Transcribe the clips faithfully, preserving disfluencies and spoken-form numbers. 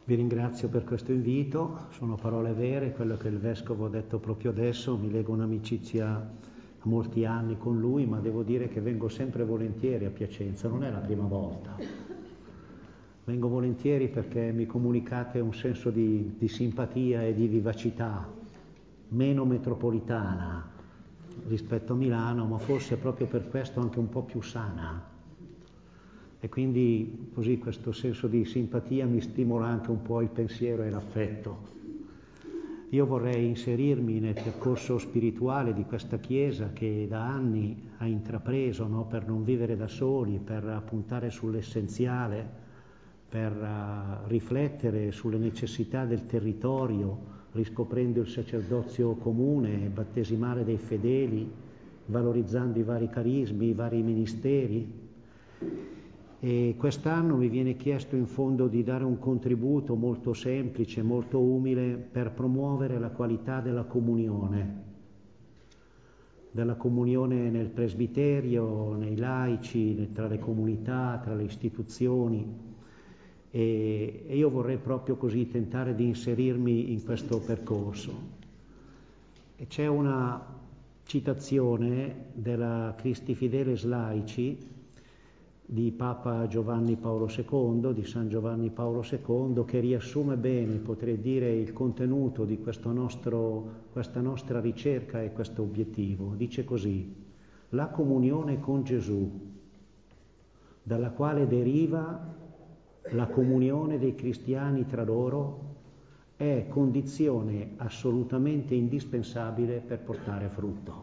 Vi ringrazio per questo invito, sono parole vere, quello che il Vescovo ha detto proprio adesso, mi lega un'amicizia a molti anni con lui, ma devo dire che vengo sempre volentieri a Piacenza, non è la prima volta. Vengo volentieri perché mi comunicate un senso di, di simpatia e di vivacità, meno metropolitana rispetto a Milano, ma forse proprio per questo anche un po' più sana. E quindi così questo senso di simpatia mi stimola anche un po' il pensiero e l'affetto. Io vorrei inserirmi nel percorso spirituale di questa Chiesa che da anni ha intrapreso, no, per non vivere da soli, per puntare sull'essenziale, per uh, riflettere sulle necessità del territorio, riscoprendo il sacerdozio comune, battesimale dei fedeli, valorizzando i vari carismi, i vari ministeri. E quest'anno mi viene chiesto in fondo di dare un contributo molto semplice, molto umile per promuovere la qualità della comunione, della comunione nel presbiterio, nei laici, tra le comunità, tra le istituzioni. E, e io vorrei proprio così tentare di inserirmi in questo percorso. E c'è una citazione della Christi Fideles Laici di Papa Giovanni Paolo secondo, di San Giovanni Paolo secondo, che riassume bene, potrei dire, il contenuto di questo nostro, questa nostra ricerca e questo obiettivo. Dice così: la comunione con Gesù, dalla quale deriva la comunione dei cristiani tra loro, è condizione assolutamente indispensabile per portare frutto.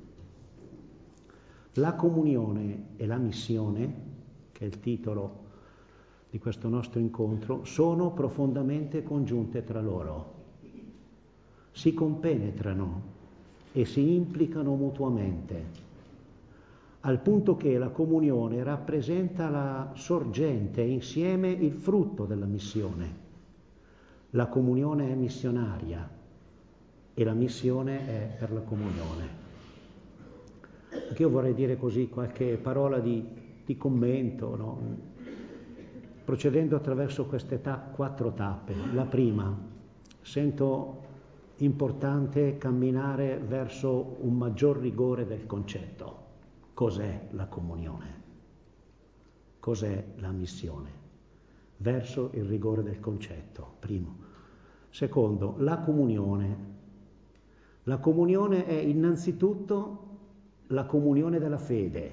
La comunione e la missione, che è il titolo di questo nostro incontro, sono profondamente congiunte tra loro, si compenetrano e si implicano mutuamente, al punto che la comunione rappresenta la sorgente e insieme il frutto della missione. La comunione è missionaria e la missione è per la comunione. Anche io vorrei dire così qualche parola di, di commento, no? Procedendo attraverso queste ta- quattro tappe. La prima, sento importante camminare verso un maggior rigore del concetto. Cos'è la comunione? Cos'è la missione? Verso il rigore del concetto, primo. Secondo, la comunione. La comunione è innanzitutto la comunione della fede.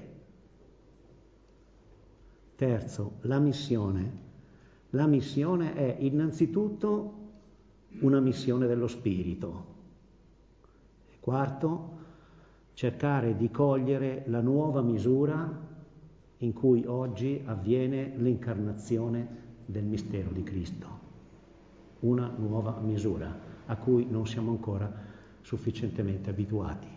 Terzo, la missione. La missione è innanzitutto una missione dello spirito. Quarto, cercare di cogliere la nuova misura in cui oggi avviene l'incarnazione del mistero di Cristo. Una nuova misura a cui non siamo ancora sufficientemente abituati.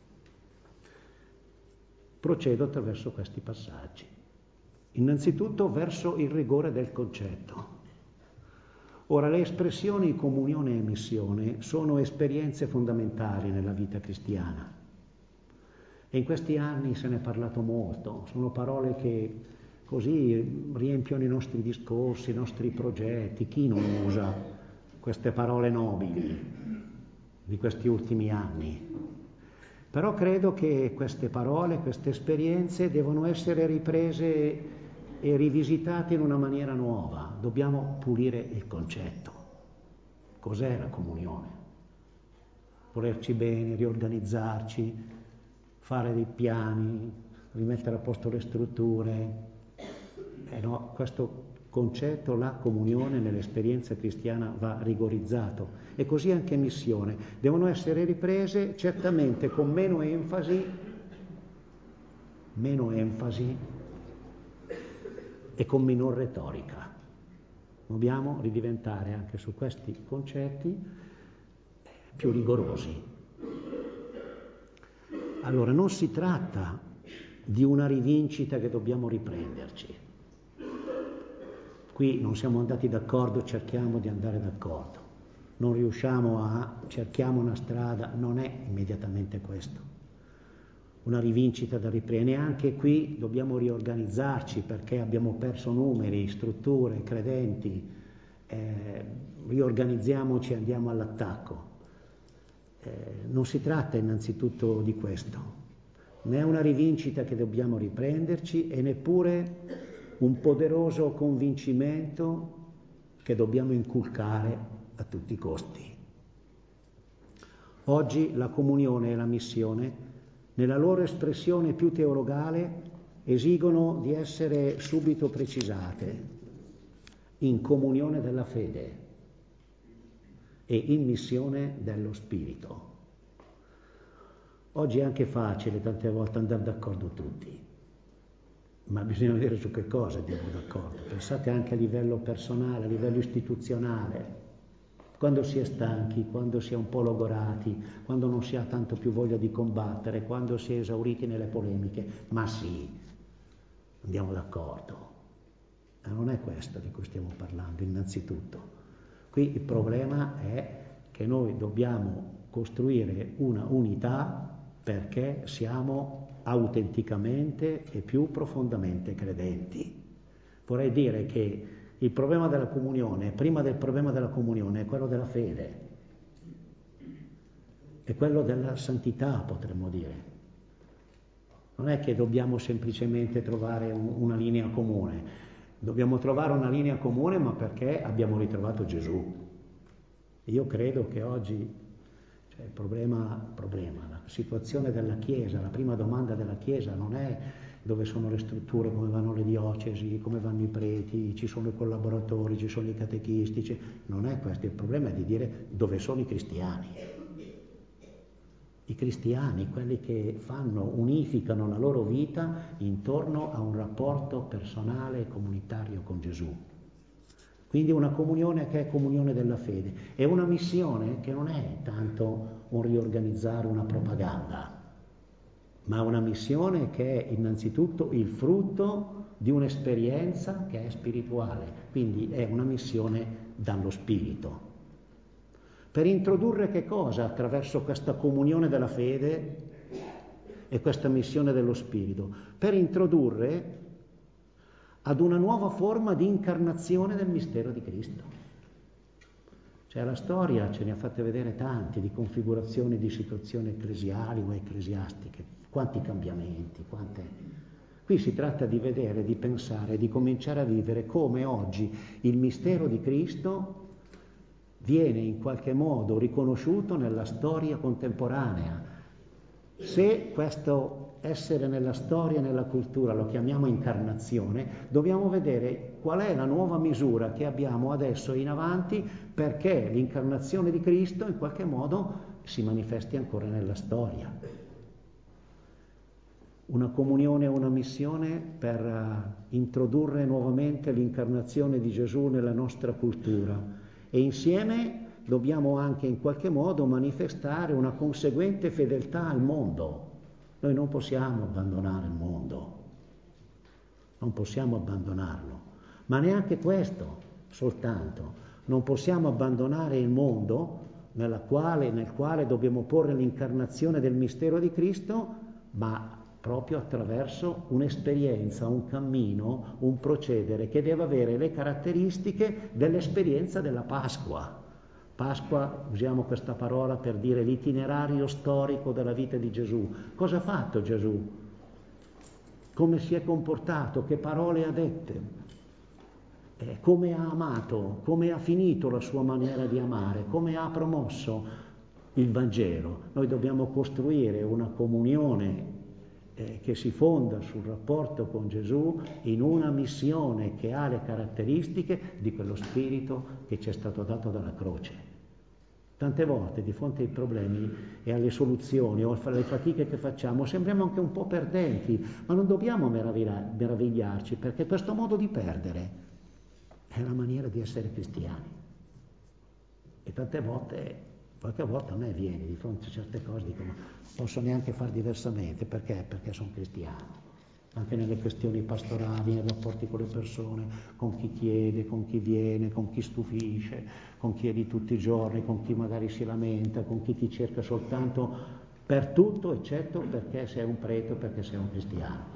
Procedo attraverso questi passaggi. Innanzitutto verso il rigore del concetto. Ora, le espressioni comunione e missione sono esperienze fondamentali nella vita cristiana. E in questi anni se ne è parlato molto, sono parole che così riempiono i nostri discorsi, i nostri progetti. Chi non usa queste parole nobili di questi ultimi anni? Però credo che queste parole, queste esperienze devono essere riprese e rivisitate in una maniera nuova. Dobbiamo pulire il concetto. Cos'è la comunione? Volerci bene, riorganizzarci, fare dei piani, rimettere a posto le strutture. Eh no, questo concetto, la comunione nell'esperienza cristiana, va rigorizzato. E così anche missione. Devono essere riprese certamente con meno enfasi, meno enfasi e con minor retorica. Dobbiamo ridiventare anche su questi concetti più rigorosi. Allora, non si tratta di una rivincita che dobbiamo riprenderci. Qui non siamo andati d'accordo, cerchiamo di andare d'accordo. Non riusciamo a, cerchiamo una strada, non è immediatamente questo. Una rivincita da riprendere. Neanche qui dobbiamo riorganizzarci perché abbiamo perso numeri, strutture, credenti, eh, riorganizziamoci e andiamo all'attacco. Eh, non si tratta innanzitutto di questo, né è una rivincita che dobbiamo riprenderci e neppure un poderoso convincimento che dobbiamo inculcare a tutti i costi. Oggi la comunione e la missione, nella loro espressione più teologale, esigono di essere subito precisate in comunione della fede e in missione dello Spirito. Oggi è anche facile tante volte andare d'accordo tutti, ma bisogna vedere su che cosa andiamo d'accordo. Pensate anche a livello personale, a livello istituzionale, quando si è stanchi, quando si è un po' logorati, quando non si ha tanto più voglia di combattere, quando si è esauriti nelle polemiche, ma sì, andiamo d'accordo. Ma non è questo di cui stiamo parlando, innanzitutto. Qui il problema è che noi dobbiamo costruire una unità perché siamo autenticamente e più profondamente credenti. Vorrei dire che il problema della comunione, prima del problema della comunione, è quello della fede, è quello della santità, potremmo dire. Non è che dobbiamo semplicemente trovare un, una linea comune, dobbiamo trovare una linea comune, ma perché abbiamo ritrovato Gesù. Io credo che oggi, cioè il problema, problema, la situazione della Chiesa, la prima domanda della Chiesa non è dove sono le strutture, come vanno le diocesi, come vanno i preti, ci sono i collaboratori, ci sono i catechisti, cioè, non è questo, il problema è di dire dove sono i cristiani. I cristiani, quelli che fanno, unificano la loro vita intorno a un rapporto personale e comunitario con Gesù. Quindi una comunione che è comunione della fede, e una missione che non è tanto un riorganizzare una propaganda, ma una missione che è innanzitutto il frutto di un'esperienza che è spirituale, quindi è una missione dallo Spirito. Per introdurre che cosa attraverso questa comunione della fede e questa missione dello Spirito? Per introdurre ad una nuova forma di incarnazione del mistero di Cristo. Cioè la storia ce ne ha fatte vedere tanti, di configurazioni di situazioni ecclesiali o ecclesiastiche, quanti cambiamenti, quante... Qui si tratta di vedere, di pensare, di cominciare a vivere come oggi il mistero di Cristo viene in qualche modo riconosciuto nella storia contemporanea. Se questo essere nella storia e nella cultura lo chiamiamo incarnazione, dobbiamo vedere qual è la nuova misura che abbiamo adesso in avanti perché l'incarnazione di Cristo in qualche modo si manifesti ancora nella storia. Una comunione e una missione per uh, introdurre nuovamente l'incarnazione di Gesù nella nostra cultura, e insieme dobbiamo anche in qualche modo manifestare una conseguente fedeltà al mondo. Noi non possiamo abbandonare il mondo, non possiamo abbandonarlo, ma neanche questo soltanto. Non possiamo abbandonare il mondo nella quale, nel quale dobbiamo porre l'incarnazione del mistero di Cristo, ma proprio attraverso un'esperienza, un cammino, un procedere che deve avere le caratteristiche dell'esperienza della Pasqua. Pasqua, usiamo questa parola per dire l'itinerario storico della vita di Gesù. Cosa ha fatto Gesù? Come si è comportato? Che parole ha dette? Eh, come ha amato? Come ha finito la sua maniera di amare? Come ha promosso il Vangelo? Noi dobbiamo costruire una comunione eh, che si fonda sul rapporto con Gesù in una missione che ha le caratteristiche di quello spirito che ci è stato dato dalla croce. Tante volte di fronte ai problemi e alle soluzioni o alle fatiche che facciamo sembriamo anche un po' perdenti, ma non dobbiamo meravigliarci, perché questo modo di perdere è la maniera di essere cristiani. E tante volte, qualche volta a me viene di fronte a certe cose, dico ma posso neanche far diversamente, perché? Perché sono cristiano. Anche nelle questioni pastorali, nei rapporti con le persone, con chi chiede, con chi viene, con chi stupisce, con chi è di tutti i giorni, con chi magari si lamenta, con chi ti cerca soltanto per tutto, eccetto perché sei un prete o perché sei un cristiano.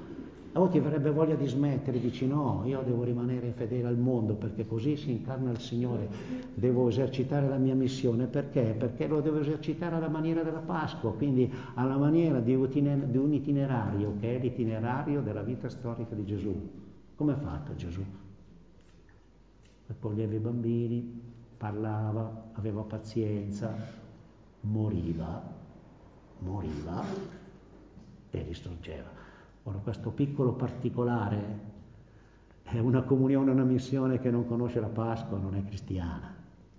A volte verrebbe voglia di smettere, dici no, io devo rimanere fedele al mondo perché così si incarna il Signore, devo esercitare la mia missione. Perché? Perché lo devo esercitare alla maniera della Pasqua, quindi alla maniera di un itinerario che è l'itinerario della vita storica di Gesù. Come ha fatto Gesù? Accoglieva i bambini, parlava, aveva pazienza, moriva, moriva e risorgeva. Ora, questo piccolo particolare è una comunione, una missione che non conosce la Pasqua, non è cristiana.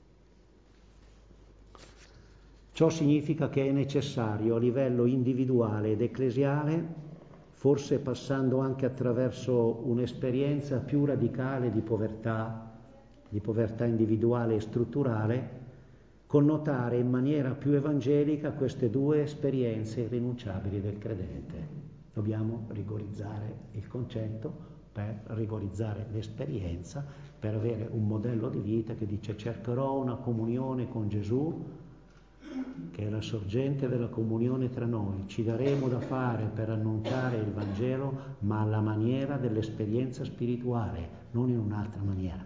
Ciò significa che è necessario a livello individuale ed ecclesiale, forse passando anche attraverso un'esperienza più radicale di povertà, di povertà individuale e strutturale, connotare in maniera più evangelica queste due esperienze irrinunciabili del credente. Dobbiamo rigorizzare il concetto per rigorizzare l'esperienza, per avere un modello di vita che dice cercherò una comunione con Gesù, che è la sorgente della comunione tra noi, ci daremo da fare per annunciare il Vangelo, ma alla maniera dell'esperienza spirituale, non in un'altra maniera.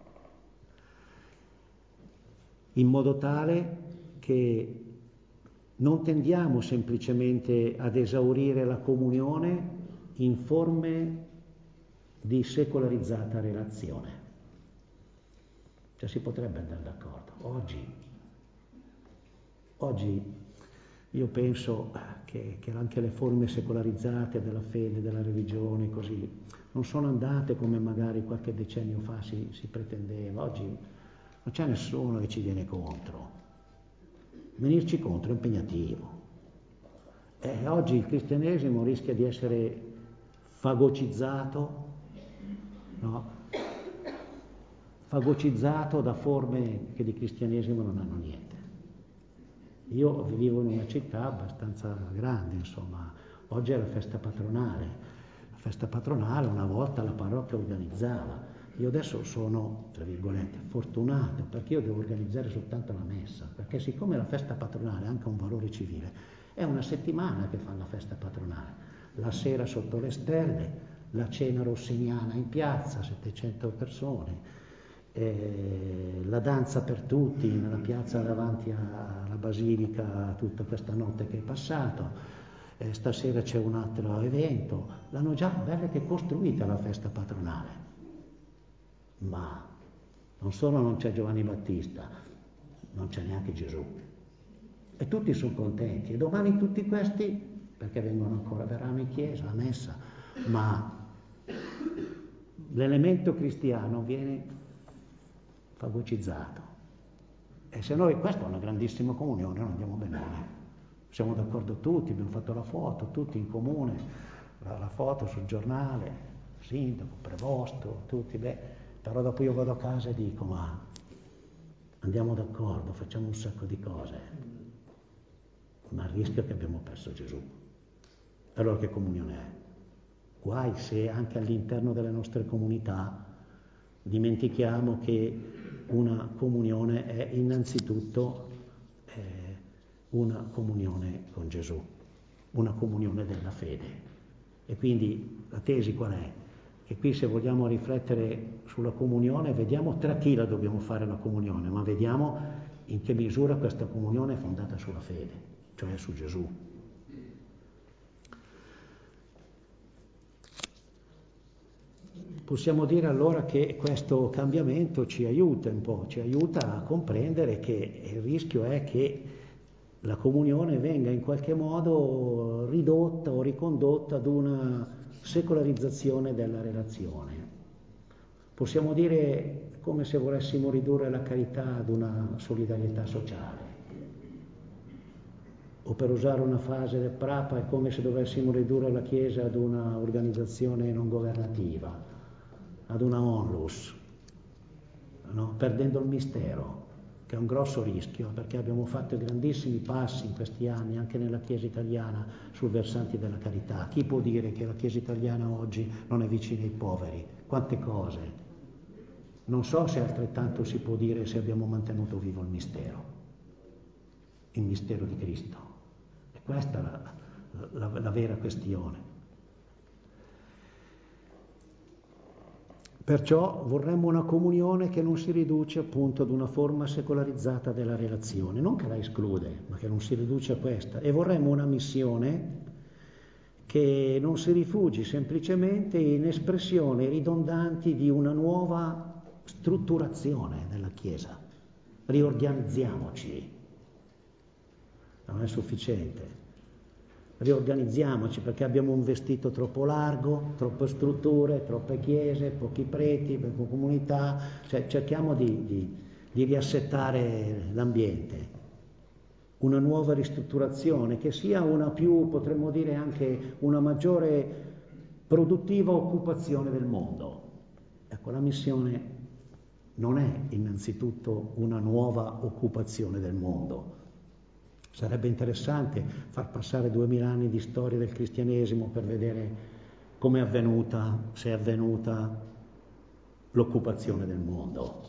In modo tale che non tendiamo semplicemente ad esaurire la comunione in forme di secolarizzata relazione. Cioè si potrebbe andare d'accordo. Oggi, oggi io penso che, che anche le forme secolarizzate della fede, della religione, così, non sono andate come magari qualche decennio fa si, si pretendeva. Oggi non c'è nessuno che ci viene contro. Venirci contro è impegnativo. E oggi il cristianesimo rischia di essere fagocizzato, no? Fagocizzato da forme che di cristianesimo non hanno niente. Io vivo in una città abbastanza grande, insomma, oggi è la festa patronale. La festa patronale una volta la parrocchia organizzava. Io adesso sono, tra virgolette, fortunato perché io devo organizzare soltanto la messa, perché siccome la festa patronale ha anche un valore civile, è una settimana che fanno la festa patronale, la sera sotto le stelle, la cena rossiniana in piazza, settecento persone, eh, la danza per tutti nella piazza davanti alla basilica tutta questa notte che è passato, eh, stasera c'è un altro evento, l'hanno già bella che costruita la festa patronale. Ma non solo non c'è Giovanni Battista, non c'è neanche Gesù. E tutti sono contenti. E domani tutti questi, perché vengono ancora, verranno in chiesa, a messa, ma l'elemento cristiano viene fagocizzato. E se noi, questa è una grandissima comunione, non andiamo benone. Siamo d'accordo tutti, abbiamo fatto la foto, tutti in comune, la, la foto sul giornale, sindaco, prevosto, tutti, beh. Però dopo io vado a casa e dico, ma andiamo d'accordo, facciamo un sacco di cose, ma il rischio è che abbiamo perso Gesù. Allora che comunione è? Guai se anche all'interno delle nostre comunità dimentichiamo che una comunione è innanzitutto eh, una comunione con Gesù, una comunione della fede. E quindi la tesi qual è? E qui se vogliamo riflettere sulla comunione, vediamo tra chi la dobbiamo fare la comunione, ma vediamo in che misura questa comunione è fondata sulla fede, cioè su Gesù. Possiamo dire allora che questo cambiamento ci aiuta un po', ci aiuta a comprendere che il rischio è che la comunione venga in qualche modo ridotta o ricondotta ad una secolarizzazione della relazione. Possiamo dire come se volessimo ridurre la carità ad una solidarietà sociale. O per usare una frase del Papa, è come se dovessimo ridurre la Chiesa ad una organizzazione non governativa, ad una onlus, no? Perdendo il mistero, che è un grosso rischio, perché abbiamo fatto grandissimi passi in questi anni anche nella Chiesa italiana sul versante della carità. Chi può dire che la Chiesa italiana oggi non è vicina ai poveri? Quante cose. Non so se altrettanto si può dire se abbiamo mantenuto vivo il mistero, il mistero di Cristo. E questa è la, la, la vera questione. Perciò vorremmo una comunione che non si riduce appunto ad una forma secolarizzata della relazione, non che la esclude, ma che non si riduce a questa. E vorremmo una missione che non si rifugi semplicemente in espressioni ridondanti di una nuova strutturazione della Chiesa. Riorganizziamoci. Non è sufficiente. Riorganizziamoci perché abbiamo un vestito troppo largo, troppe strutture, troppe chiese, pochi preti, poche comunità, cioè cerchiamo di, di, di riassettare l'ambiente, una nuova ristrutturazione che sia una più, potremmo dire anche una maggiore produttiva occupazione del mondo. Ecco, la missione non è innanzitutto una nuova occupazione del mondo. Sarebbe interessante far passare duemila anni di storia del cristianesimo per vedere come è avvenuta, se è avvenuta l'occupazione del mondo.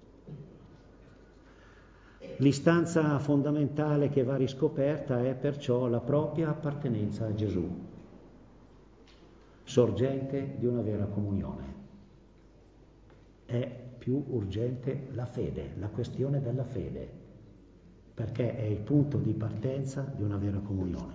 L'istanza fondamentale che va riscoperta è perciò la propria appartenenza a Gesù, sorgente di una vera comunione. È più urgente la fede, la questione della fede, perché è il punto di partenza di una vera comunione.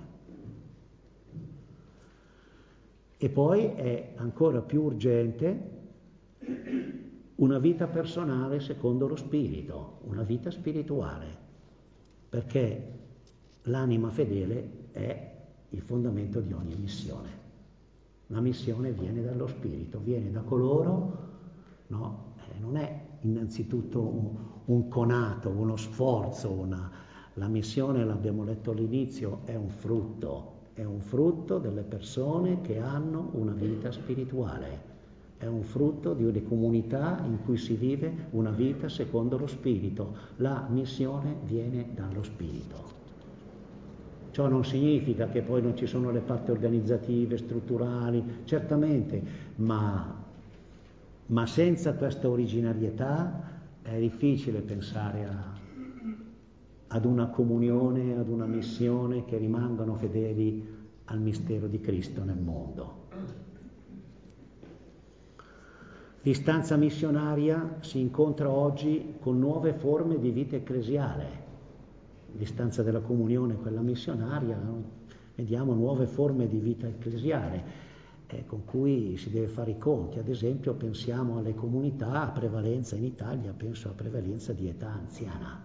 E poi è ancora più urgente una vita personale secondo lo spirito, una vita spirituale, perché l'anima fedele è il fondamento di ogni missione. La missione viene dallo spirito, viene da coloro, no, eh, non è innanzitutto un, un conato, uno sforzo, una, la missione, l'abbiamo letto all'inizio, è un frutto, è un frutto delle persone che hanno una vita spirituale, è un frutto di una comunità in cui si vive una vita secondo lo spirito. La missione viene dallo spirito. Ciò non significa che poi non ci sono le parti organizzative, strutturali, certamente, ma Ma senza questa originarietà è difficile pensare a, ad una comunione, ad una missione che rimangano fedeli al mistero di Cristo nel mondo. L'istanza missionaria si incontra oggi con nuove forme di vita ecclesiale. L'istanza della comunione, quella missionaria, no? Vediamo nuove forme di vita ecclesiale. Con cui si deve fare i conti. Ad esempio pensiamo alle comunità a prevalenza in Italia, penso a prevalenza di età anziana.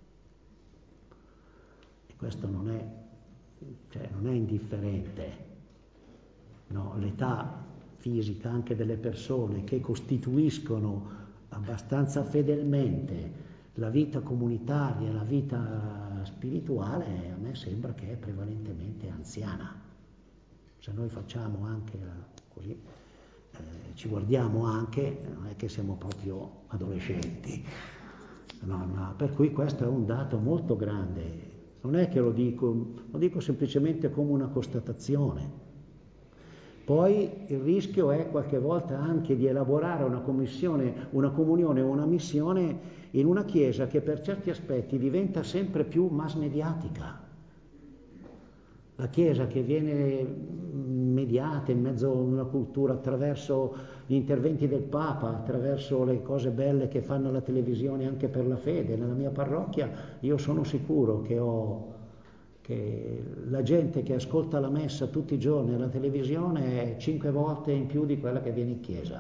E questo non è, cioè, non è indifferente. No, l'età fisica anche delle persone che costituiscono abbastanza fedelmente la vita comunitaria, la vita spirituale, a me sembra che è prevalentemente anziana. Se noi facciamo anche così, eh, ci guardiamo anche, non è che siamo proprio adolescenti, no, no, per cui questo è un dato molto grande, non è che lo dico, lo dico semplicemente come una constatazione. Poi il rischio è qualche volta anche di elaborare una commissione, una comunione o una missione in una chiesa che per certi aspetti diventa sempre più mass mediatica. La Chiesa che viene mediata in mezzo a una cultura attraverso gli interventi del Papa, attraverso le cose belle che fanno la televisione anche per la fede. Nella mia parrocchia io sono sicuro che, ho, che la gente che ascolta la messa tutti i giorni alla televisione è cinque volte in più di quella che viene in chiesa.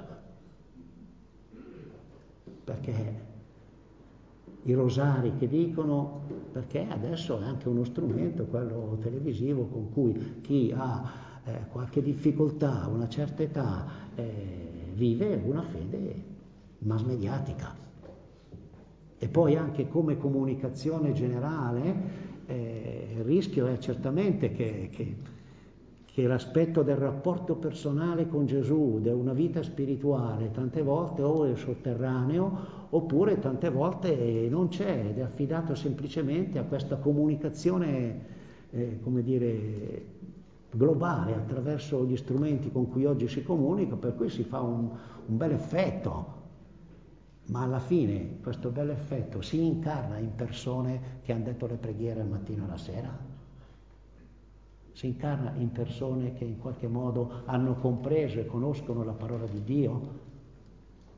Perché i rosari che dicono, perché adesso è anche uno strumento, quello televisivo, con cui chi ha eh, qualche difficoltà, a una certa età, eh, vive una fede mass mediatica. E poi anche come comunicazione generale, eh, il rischio è certamente che, che, che l'aspetto del rapporto personale con Gesù, di una vita spirituale, tante volte o è sotterraneo, oppure tante volte non c'è ed è affidato semplicemente a questa comunicazione, eh, come dire, globale attraverso gli strumenti con cui oggi si comunica, per cui si fa un, un bel effetto, ma alla fine questo bel effetto si incarna in persone che hanno detto le preghiere al mattino e alla sera? Si incarna in persone che in qualche modo hanno compreso e conoscono la parola di Dio?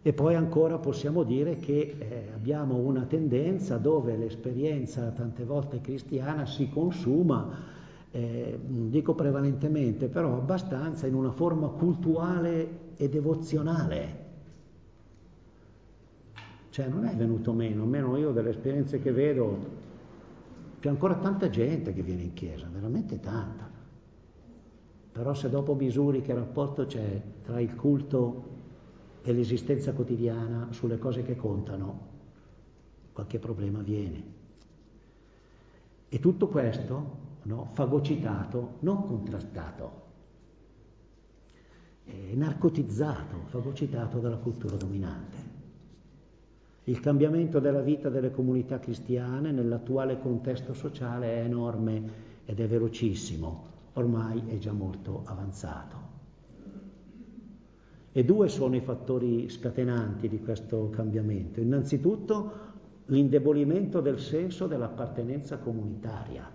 E poi ancora possiamo dire che eh, abbiamo una tendenza dove l'esperienza tante volte cristiana si consuma, eh, non dico prevalentemente, però abbastanza in una forma cultuale e devozionale. Cioè non è venuto meno, almeno io delle esperienze che vedo, c'è ancora tanta gente che viene in chiesa, veramente tanta. Però se dopo misuri che rapporto c'è tra il culto e l'esistenza quotidiana sulle cose che contano, qualche problema viene. E tutto questo, no, fagocitato, non contrastato, è narcotizzato, fagocitato dalla cultura dominante. Il cambiamento della vita delle comunità cristiane nell'attuale contesto sociale è enorme ed è velocissimo, ormai è già molto avanzato. E due sono i fattori scatenanti di questo cambiamento. Innanzitutto l'indebolimento del senso dell'appartenenza comunitaria.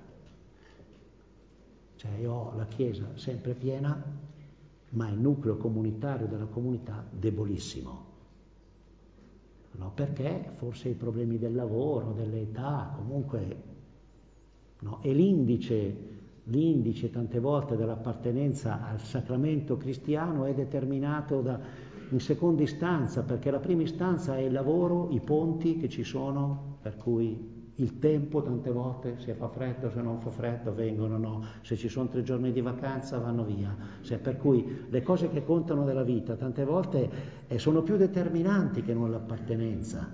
Cioè io ho la Chiesa sempre piena, ma il nucleo comunitario della comunità debolissimo. No, perché forse i problemi del lavoro, dell'età, comunque, no? E l'indice, l'indice tante volte dell'appartenenza al sacramento cristiano è determinato da, in seconda istanza, perché la prima istanza è il lavoro, i ponti che ci sono, per cui il tempo tante volte, se fa freddo, se non fa freddo, vengono, no, se ci sono tre giorni di vacanza vanno via, se, per cui le cose che contano della vita tante volte eh, sono più determinanti che non l'appartenenza.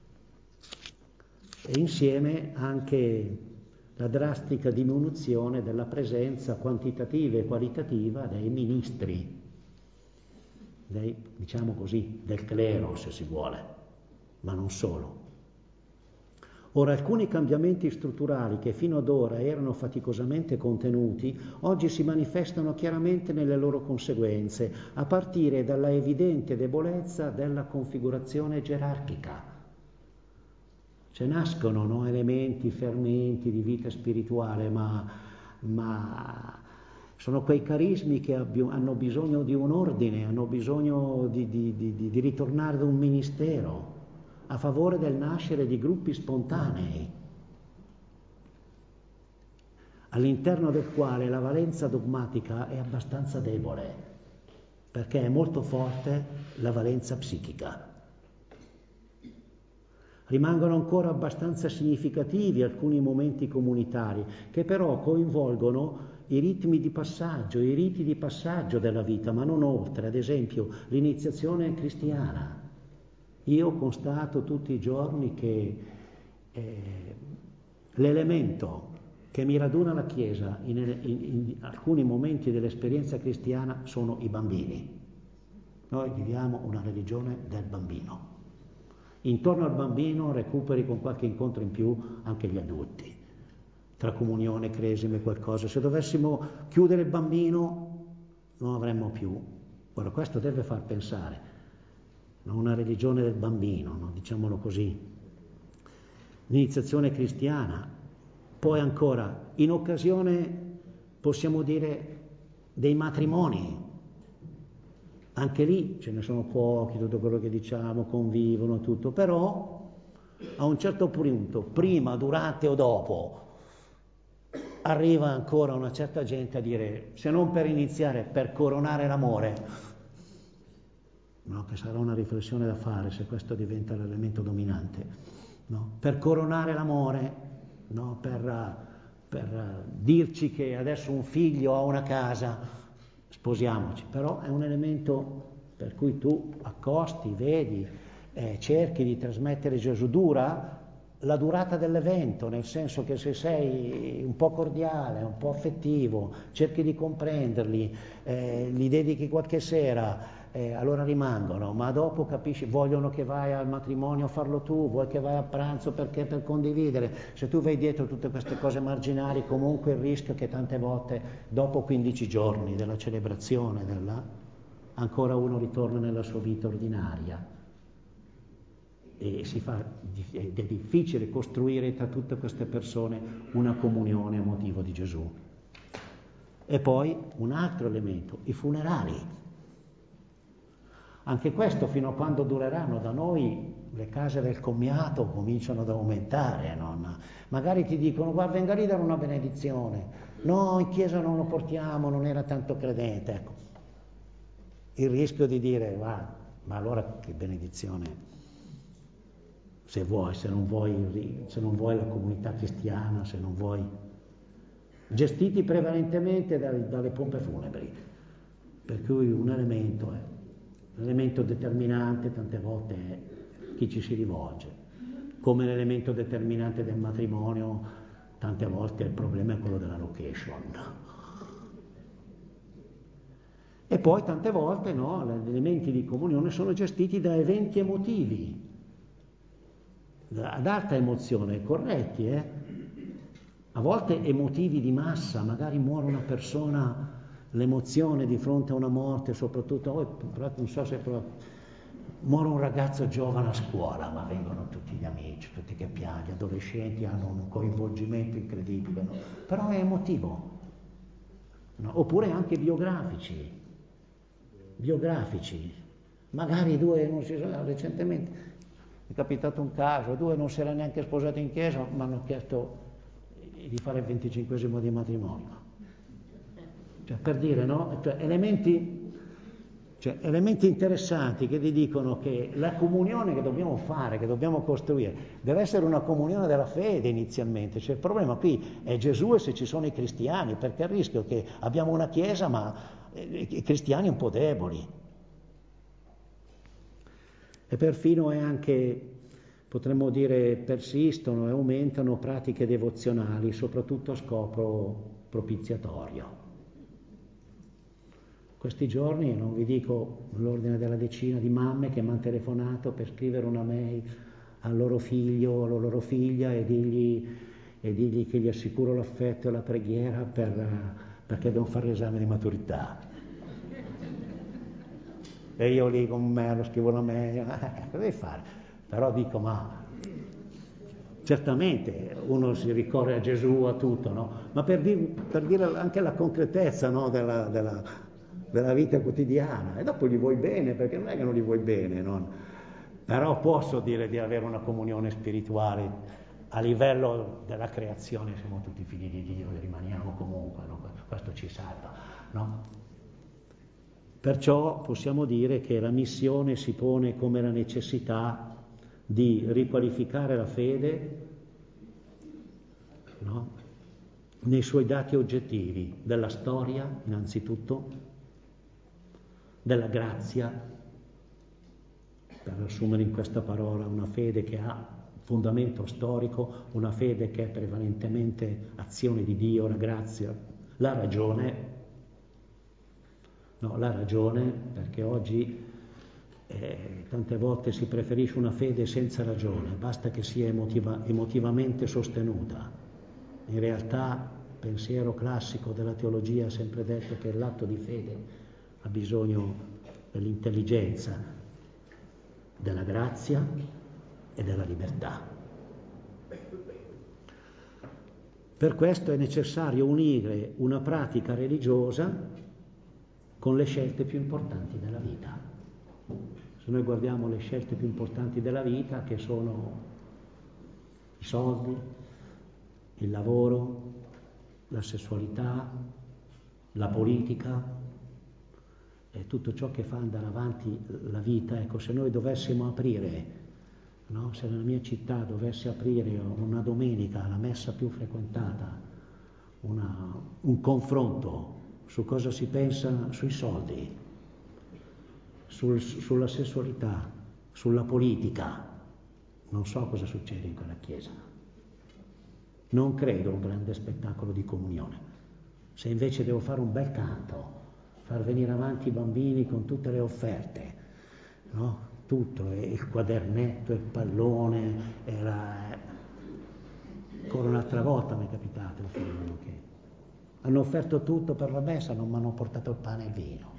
E insieme anche la drastica diminuzione della presenza quantitativa e qualitativa dei ministri, dei, diciamo così, del clero se si vuole, ma non solo. Ora, alcuni cambiamenti strutturali che fino ad ora erano faticosamente contenuti, oggi si manifestano chiaramente nelle loro conseguenze, a partire dalla evidente debolezza della configurazione gerarchica. Cioè nascono, no, elementi, fermenti di vita spirituale, ma, ma sono quei carismi che abbi- hanno bisogno di un ordine, hanno bisogno di, di, di, di ritornare da un ministero, a favore del nascere di gruppi spontanei, all'interno del quale la valenza dogmatica è abbastanza debole, perché è molto forte la valenza psichica. Rimangono ancora abbastanza significativi alcuni momenti comunitari, che però coinvolgono i ritmi di passaggio, i riti di passaggio della vita, ma non oltre, ad esempio l'iniziazione cristiana. Io constato tutti i giorni che eh, l'elemento che mi raduna la Chiesa in, in, in alcuni momenti dell'esperienza cristiana sono i bambini. Noi viviamo una religione del bambino. Intorno al bambino recuperi con qualche incontro in più anche gli adulti, tra comunione, cresime, qualcosa. Se dovessimo chiudere il bambino non avremmo più. Ora, questo deve far pensare. Una religione del bambino, no? Diciamolo così. L'iniziazione cristiana, poi ancora, in occasione, possiamo dire, dei matrimoni. Anche lì ce ne sono pochi, tutto quello che diciamo, convivono, tutto, però a un certo punto, prima, durante o dopo, arriva ancora una certa gente a dire, se non per iniziare, per coronare l'amore. No, che sarà una riflessione da fare se questo diventa l'elemento dominante, no? Per coronare l'amore, no? per, per dirci che adesso un figlio ha una casa, sposiamoci, però è un elemento per cui tu accosti, vedi, eh, cerchi di trasmettere Gesù. Dura la durata dell'evento, nel senso che se sei un po' cordiale, un po' affettivo, cerchi di comprenderli, eh, gli dedichi qualche sera, Eh, allora rimangono, ma dopo capisci, vogliono che vai al matrimonio a farlo tu, vuoi che vai a pranzo perché per condividere. Se tu vai dietro tutte queste cose marginali, comunque il rischio è che tante volte dopo quindici giorni della celebrazione della, ancora uno ritorna nella sua vita ordinaria e si fa, ed è difficile costruire tra tutte queste persone una comunione a motivo di Gesù. E poi un altro elemento, i funerali. Anche questo fino a quando dureranno. Da noi le case del commiato cominciano ad aumentare, non? Magari ti dicono, guarda, venga lì dare una benedizione. No, in chiesa non lo portiamo, non era tanto credente. Ecco, il rischio di dire, guarda, ma allora che benedizione? Se vuoi, se non vuoi, se non vuoi la comunità cristiana, se non vuoi, gestiti prevalentemente dal, dalle pompe funebri, per cui un elemento è, l'elemento determinante tante volte è chi ci si rivolge, come l'elemento determinante del matrimonio tante volte il problema è quello della location. E poi tante volte no, gli elementi di comunione sono gestiti da eventi emotivi, ad alta emozione, corretti, eh? A volte emotivi di massa, magari muore una persona, l'emozione di fronte a una morte, soprattutto, oh, non so se muore un ragazzo giovane a scuola, ma vengono tutti gli amici, tutti che piangono, gli adolescenti hanno un coinvolgimento incredibile, no? Però è emotivo, no? Oppure anche biografici, biografici, magari due non si sono recentemente. È capitato un caso, due non si era neanche sposati in chiesa, mi hanno chiesto di fare il venticinquesimo di matrimonio. Cioè, per dire, no? Cioè, elementi, cioè, elementi interessanti che ti dicono che la comunione che dobbiamo fare, che dobbiamo costruire, deve essere una comunione della fede inizialmente. Cioè, il problema qui è Gesù e se ci sono i cristiani, perché il rischio è che abbiamo una chiesa ma i cristiani un po' deboli. E perfino è anche, potremmo dire, persistono e aumentano pratiche devozionali, soprattutto a scopo propiziatorio. Questi giorni, non vi dico l'ordine della decina di mamme che mi hanno telefonato per scrivere una mail al loro figlio o alla loro figlia e dirgli, e dirgli che gli assicuro l'affetto e la preghiera per, perché devono fare l'esame di maturità. E io lì con me lo scrivo la mail, eh, cosa devi fare? Però dico, ma certamente uno si ricorre a Gesù, a tutto, no? Ma per, dir, per dire anche la concretezza, no? della, della, della vita quotidiana. E dopo gli vuoi bene, perché non è che non gli vuoi bene, no? Però posso dire di avere una comunione spirituale a livello della creazione, siamo tutti figli di Dio e rimaniamo comunque, no? Questo ci salva, no? Perciò possiamo dire che la missione si pone come la necessità di riqualificare la fede, no? Nei suoi dati oggettivi, della storia innanzitutto, della grazia, per assumere in questa parola una fede che ha fondamento storico, una fede che è prevalentemente azione di Dio, la grazia, la ragione. No, la ragione, perché oggi eh, tante volte si preferisce una fede senza ragione, basta che sia emotiva, emotivamente sostenuta. In realtà il pensiero classico della teologia ha sempre detto che l'atto di fede ha bisogno dell'intelligenza, della grazia e della libertà. Per questo è necessario unire una pratica religiosa con le scelte più importanti della vita. Se noi guardiamo le scelte più importanti della vita, che sono i soldi, il lavoro, la sessualità, la politica e tutto ciò che fa andare avanti la vita, ecco, se noi dovessimo aprire, no? Se nella mia città dovesse aprire una domenica la messa più frequentata, una, un confronto su cosa si pensa sui soldi, sul, sulla sessualità, sulla politica, non so cosa succede in quella chiesa. Non credo a un grande spettacolo di comunione. Se invece devo fare un bel canto, far venire avanti i bambini con tutte le offerte, no? Tutto, e il quadernetto, il pallone, e la... ancora un'altra volta mi è capitato, che hanno offerto tutto per la messa, non mi hanno portato il pane e il vino.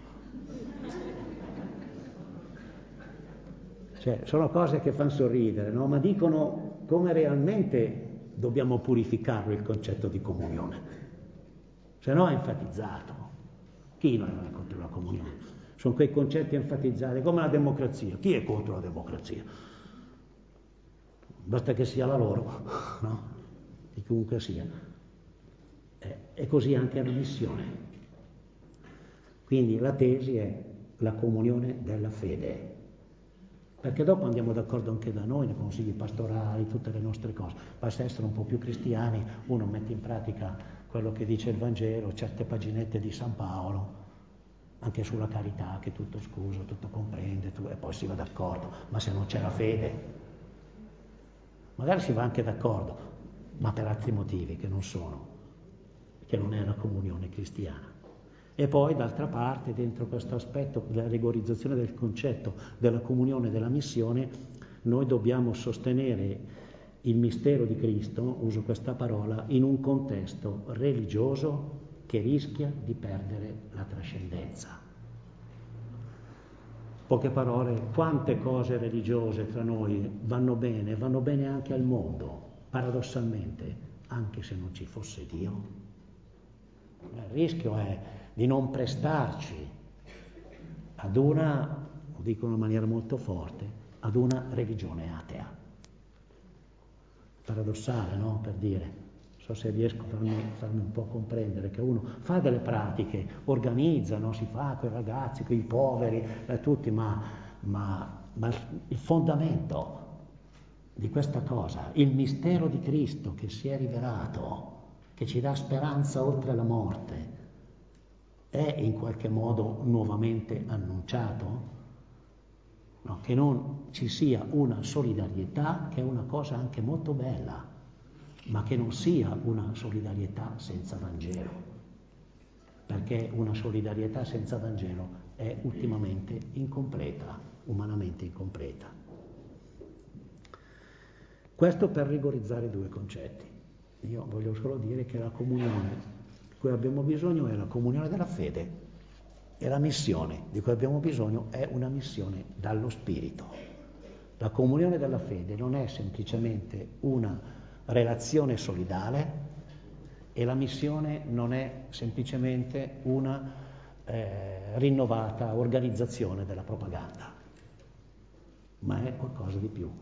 Cioè, sono cose che fanno sorridere, no? Ma dicono come realmente dobbiamo purificarlo il concetto di comunione. Se no è enfatizzato. Chi non è contro la comunione? sono quei concetti enfatizzati, come la democrazia. Chi è contro la democrazia? Basta che sia la loro, no? Di chiunque sia. Eh, e così anche la missione. Quindi la tesi è la comunione della fede. Perché dopo andiamo d'accordo anche da noi, nei consigli pastorali, tutte le nostre cose. Basta essere un po' più cristiani, uno mette in pratica quello che dice il Vangelo, certe paginette di San Paolo, anche sulla carità, che tutto scusa, tutto comprende, tu, e poi si va d'accordo. Ma se non c'è la fede, magari si va anche d'accordo, ma per altri motivi che non sono, che non è la comunione cristiana. E poi, d'altra parte, dentro questo aspetto della rigorizzazione del concetto della comunione e della missione, noi dobbiamo sostenere il mistero di Cristo, uso questa parola, in un contesto religioso che rischia di perdere la trascendenza. Poche parole, quante cose religiose tra noi vanno bene, vanno bene anche al mondo, paradossalmente, anche se non ci fosse Dio. Il rischio è di non prestarci ad una, lo dico in una maniera molto forte, ad una religione atea. Paradossale, no? Per dire, non so se riesco a farmi, farmi un po' comprendere che uno fa delle pratiche, organizza, no? Si fa con i ragazzi, con i poveri, eh, tutti, ma, ma, ma il fondamento di questa cosa, il mistero di Cristo che si è rivelato, che ci dà speranza oltre la morte, è in qualche modo nuovamente annunciato? No, che non ci sia una solidarietà, che è una cosa anche molto bella, ma che non sia una solidarietà senza Vangelo, perché una solidarietà senza Vangelo è ultimamente incompleta, umanamente incompleta. Questo per rigorizzare due concetti. Io voglio solo dire che la comunione di cui abbiamo bisogno è la comunione della fede e la missione di cui abbiamo bisogno è una missione dallo Spirito. La comunione della fede non è semplicemente una relazione solidale e la missione non è semplicemente una eh, rinnovata organizzazione della propaganda, ma è qualcosa di più.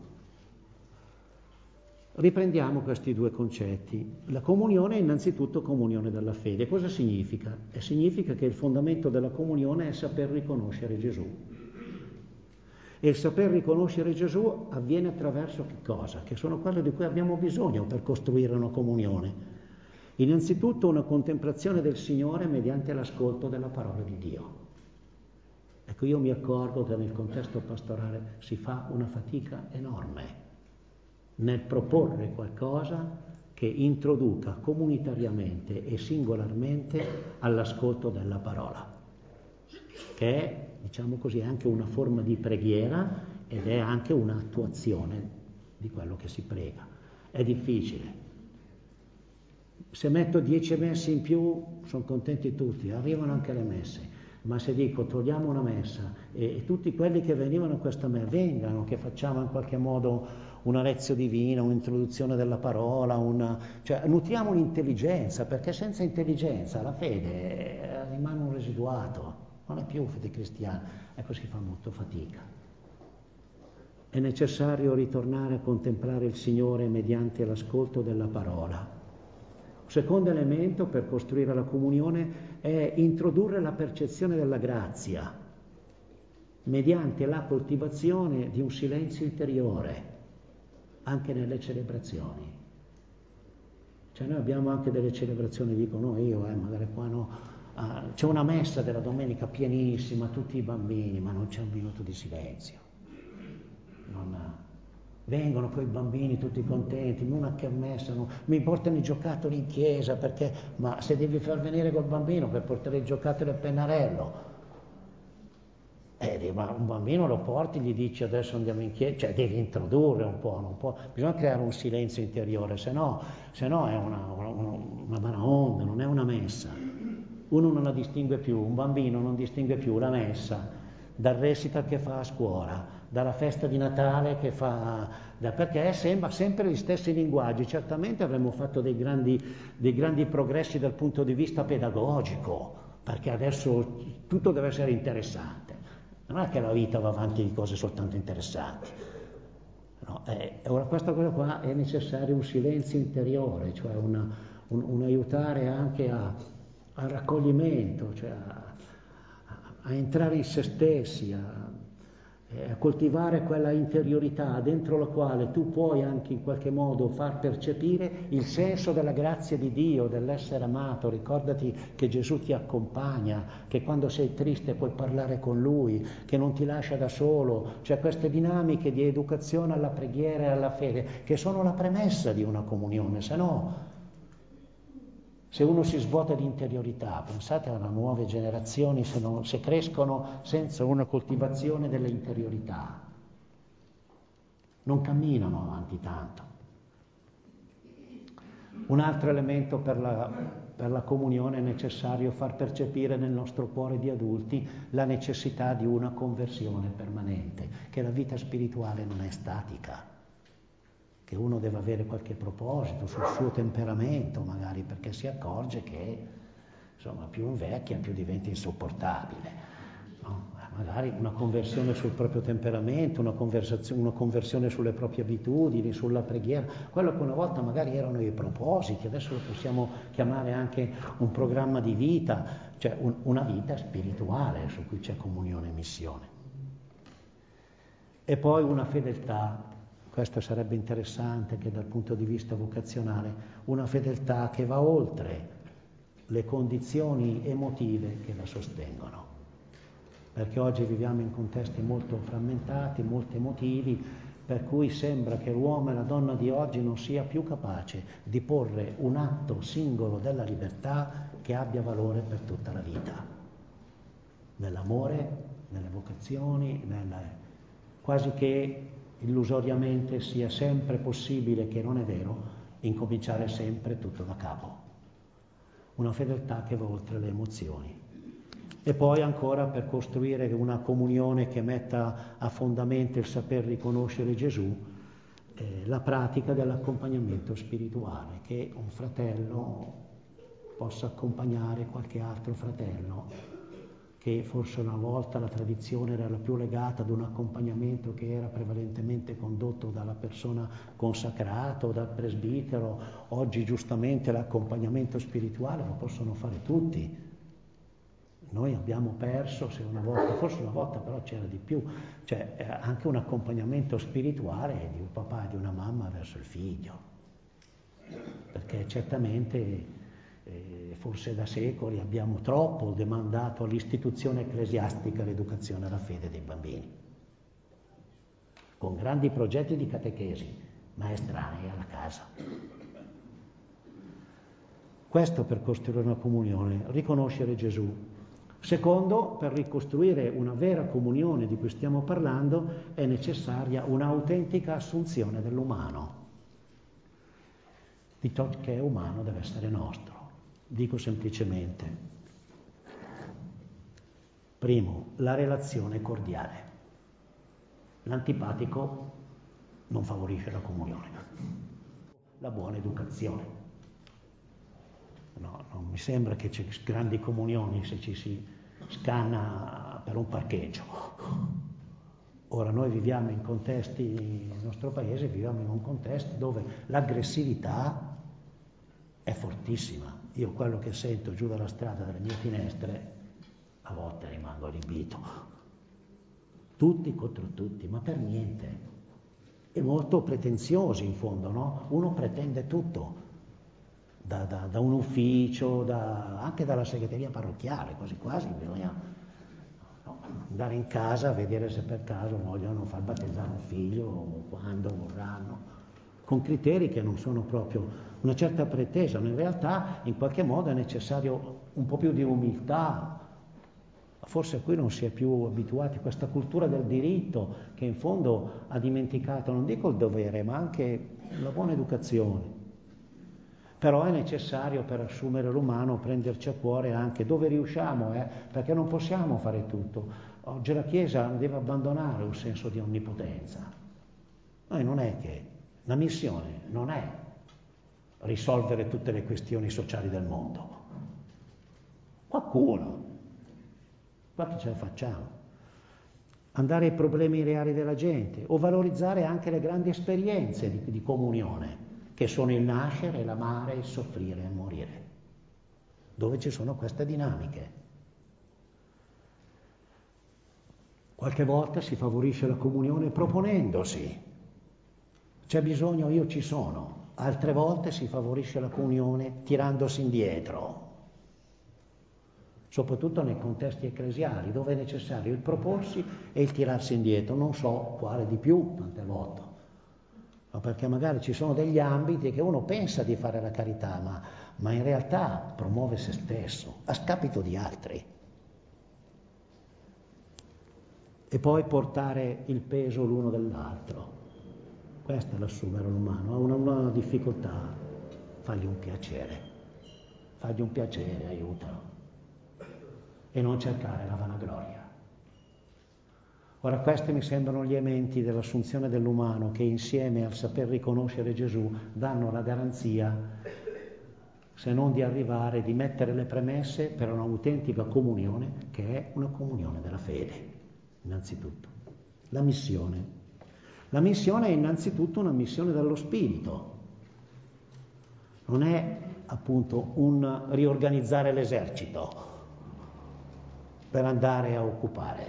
Riprendiamo questi due concetti. La comunione è innanzitutto comunione della fede. Cosa significa? E significa che il fondamento della comunione è saper riconoscere Gesù. E il saper riconoscere Gesù avviene attraverso che cosa? Che sono quelle di cui abbiamo bisogno per costruire una comunione. Innanzitutto una contemplazione del Signore mediante l'ascolto della parola di Dio. Ecco, io mi accorgo che nel contesto pastorale si fa una fatica enorme nel proporre qualcosa che introduca comunitariamente e singolarmente all'ascolto della parola, che è, diciamo così, anche una forma di preghiera ed è anche un'attuazione di quello che si prega. È difficile. Se metto dieci messe in più sono contenti tutti, arrivano anche le messe, ma se dico togliamo una messa e, e tutti quelli che venivano a questa messa vengano, che facciamo in qualche modo una lezione divina, un'introduzione della parola, una... cioè nutriamo l'intelligenza, perché senza intelligenza la fede rimane un residuato, non è più fede cristiana, ecco si fa molto fatica. È necessario ritornare a contemplare il Signore mediante l'ascolto della parola. Un secondo elemento per costruire la comunione è introdurre la percezione della grazia mediante la coltivazione di un silenzio interiore anche nelle celebrazioni. Cioè noi abbiamo anche delle celebrazioni, dico no io, eh, magari qua no, ah, c'è una messa della domenica pienissima, tutti i bambini, ma non c'è un minuto di silenzio. Non, vengono poi i bambini tutti contenti, non a che messa, no, mi portano i giocattoli in chiesa, perché, ma se devi far venire col bambino per portare il giocattolo e il pennarello, Eh, ma un bambino lo porti, gli dici adesso andiamo in chiesa, cioè devi introdurre un po', non può, bisogna creare un silenzio interiore, se no, se no è una, una, una baraonda, non è una messa. Uno non la distingue più, un bambino non distingue più la messa dal recital che fa a scuola, dalla festa di Natale che fa, da, perché sembra sempre gli stessi linguaggi. Certamente avremmo fatto dei grandi, dei grandi progressi dal punto di vista pedagogico, perché adesso tutto deve essere interessante. Non è che la vita va avanti di cose soltanto interessanti. No, eh, ora questa cosa qua è necessario un silenzio interiore, cioè una, un, un aiutare anche a, al raccoglimento, cioè a, a entrare in se stessi, a, a coltivare quella interiorità dentro la quale tu puoi anche in qualche modo far percepire il senso della grazia di Dio, dell'essere amato. Ricordati che Gesù ti accompagna, che quando sei triste puoi parlare con Lui, che non ti lascia da solo. Cioè queste dinamiche di educazione alla preghiera e alla fede, che sono la premessa di una comunione, se no... Se uno si svuota di interiorità, pensate alle nuove generazioni se, non, se crescono senza una coltivazione delle interiorità, non camminano avanti tanto. Un altro elemento per la, per la comunione è necessario far percepire nel nostro cuore di adulti la necessità di una conversione permanente, che la vita spirituale non è statica, che uno deve avere qualche proposito sul suo temperamento magari, perché si accorge che insomma più invecchia più diventa insopportabile, no? Magari una conversione sul proprio temperamento, una, una conversione sulle proprie abitudini, sulla preghiera, quello che una volta magari erano i propositi, adesso lo possiamo chiamare anche un programma di vita, cioè un, una vita spirituale su cui c'è comunione e missione. E poi una fedeltà. Questo sarebbe interessante che dal punto di vista vocazionale, una fedeltà che va oltre le condizioni emotive che la sostengono. Perché oggi viviamo in contesti molto frammentati, molto emotivi, per cui sembra che l'uomo e la donna di oggi non sia più capace di porre un atto singolo della libertà che abbia valore per tutta la vita. Nell'amore, nelle vocazioni, nel... quasi che illusoriamente sia sempre possibile, che non è vero, incominciare sempre tutto da capo. Una fedeltà che va oltre le emozioni. E poi ancora per costruire una comunione che metta a fondamento il saper riconoscere Gesù, eh, la pratica dell'accompagnamento spirituale, che un fratello possa accompagnare qualche altro fratello, che forse una volta la tradizione era la più legata ad un accompagnamento che era prevalentemente condotto dalla persona consacrata o dal presbitero. Oggi giustamente l'accompagnamento spirituale lo possono fare tutti. Noi abbiamo perso, se una volta, forse una volta però c'era di più, cioè anche un accompagnamento spirituale di un papà e di una mamma verso il figlio, perché certamente Eh, forse da secoli abbiamo troppo demandato all'istituzione ecclesiastica l'educazione alla fede dei bambini, con grandi progetti di catechesi, ma estranei alla casa. Questo per costruire una comunione, riconoscere Gesù. Secondo, per ricostruire una vera comunione di cui stiamo parlando, è necessaria un'autentica assunzione dell'umano. Di ciò che è umano deve essere nostro. Dico semplicemente, primo, la relazione cordiale. L'antipatico non favorisce la comunione. La buona educazione. No, non mi sembra che c'è grandi comunioni se ci si scanna per un parcheggio. Ora noi viviamo in contesti, nel nostro paese viviamo in un contesto dove l'aggressività è fortissima. Io quello che sento giù dalla strada dalle mie finestre, a volte rimango allibito. Tutti contro tutti, ma per niente. E molto pretenziosi in fondo, no? Uno pretende tutto, da, da, da un ufficio, da, anche dalla segreteria parrocchiale, quasi quasi bisogna no, andare in casa a vedere se per caso vogliono far battezzare un figlio o quando vorranno, con criteri che non sono proprio una certa pretesa, ma in realtà in qualche modo è necessario un po' più di umiltà. Forse qui non si è più abituati a questa cultura del diritto che in fondo ha dimenticato, non dico il dovere, ma anche la buona educazione. Però è necessario per assumere l'umano prenderci a cuore anche dove riusciamo, eh? Perché non possiamo fare tutto. Oggi la Chiesa deve abbandonare un senso di onnipotenza. Noi non è che la missione non è risolvere tutte le questioni sociali del mondo. Qualcuno, quanto ce la facciamo? andare ai problemi reali della gente, o valorizzare anche le grandi esperienze di, di comunione, che sono il nascere, l'amare, il soffrire e il morire, dove ci sono queste dinamiche. Qualche volta si favorisce la comunione proponendosi, c'è bisogno, io ci sono. Altre volte si favorisce la comunione tirandosi indietro, soprattutto nei contesti ecclesiali, dove è necessario il proporsi e il tirarsi indietro, non so quale di più tante volte, ma perché magari ci sono degli ambiti che uno pensa di fare la carità, ma, ma in realtà promuove se stesso, a scapito di altri. E poi portare il peso l'uno dell'altro. Questa è l'assumere l'umano, ha una, una difficoltà, fagli un piacere, fagli un piacere, aiutalo, e non cercare la vanagloria. Ora, questi mi sembrano gli elementi dell'assunzione dell'umano che insieme al saper riconoscere Gesù danno la garanzia, se non di arrivare, di mettere le premesse per un'autentica comunione, che è una comunione della fede, innanzitutto. La missione. La missione è innanzitutto una missione dello Spirito, non è appunto un riorganizzare l'esercito per andare a occupare.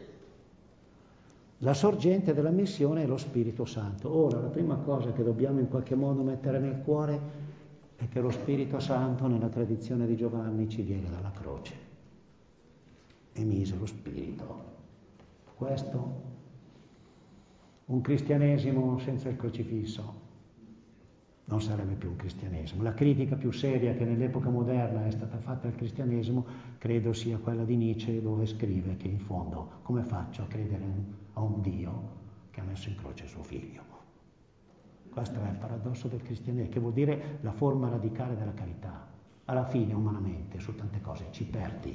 La sorgente della missione è lo Spirito Santo. Ora, la prima cosa che dobbiamo in qualche modo mettere nel cuore è che lo Spirito Santo, nella tradizione di Giovanni, ci viene dalla croce e mise lo Spirito. Questo un cristianesimo senza il crocifisso non sarebbe più un cristianesimo. La critica più seria che nell'epoca moderna è stata fatta al cristianesimo credo sia quella di Nietzsche, dove scrive che in fondo come faccio a credere a un Dio che ha messo in croce suo figlio? Questo è il paradosso del cristianesimo, che vuol dire la forma radicale della carità. Alla fine, umanamente, su tante cose ci perdi.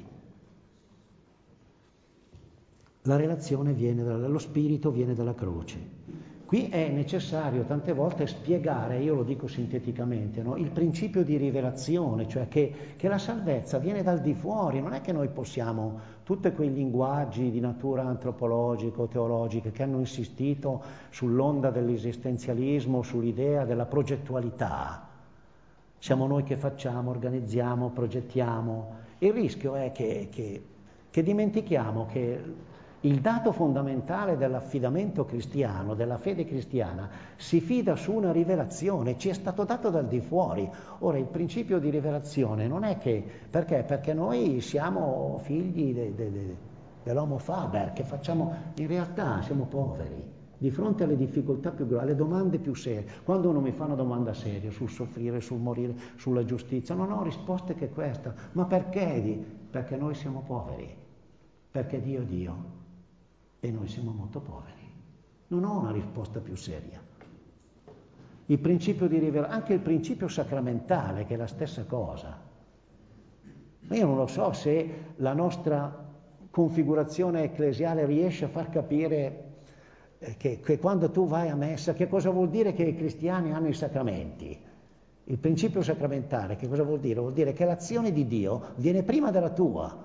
La relazione viene dallo spirito, viene dalla croce. Qui è necessario tante volte spiegare, io lo dico sinteticamente, no? Il principio di rivelazione, cioè che, che la salvezza viene dal di fuori, non è che noi possiamo, tutti quei linguaggi di natura antropologico-teologica che hanno insistito sull'onda dell'esistenzialismo, sull'idea della progettualità, siamo noi che facciamo, organizziamo, progettiamo. Il rischio è che, che, che dimentichiamo che il dato fondamentale dell'affidamento cristiano, della fede cristiana, si fida su una rivelazione, ci è stato dato dal di fuori. Ora, il principio di rivelazione non è che, perché? Perché noi siamo figli de, de, de, dell'Homo Faber, che facciamo, in realtà siamo poveri, di fronte alle difficoltà più gravi, alle domande più serie. Quando uno mi fa una domanda seria sul soffrire, sul morire, sulla giustizia, non ho risposte che questa. Ma perché? Perché noi siamo poveri, perché Dio è Dio. E noi siamo molto poveri. Non ho una risposta più seria. Il principio di rivelazione, anche il principio sacramentale, che è la stessa cosa. Ma io non lo so se la nostra configurazione ecclesiale riesce a far capire che, che quando tu vai a messa, che cosa vuol dire che i cristiani hanno i sacramenti? Il principio sacramentale, che cosa vuol dire? Vuol dire che l'azione di Dio viene prima della tua.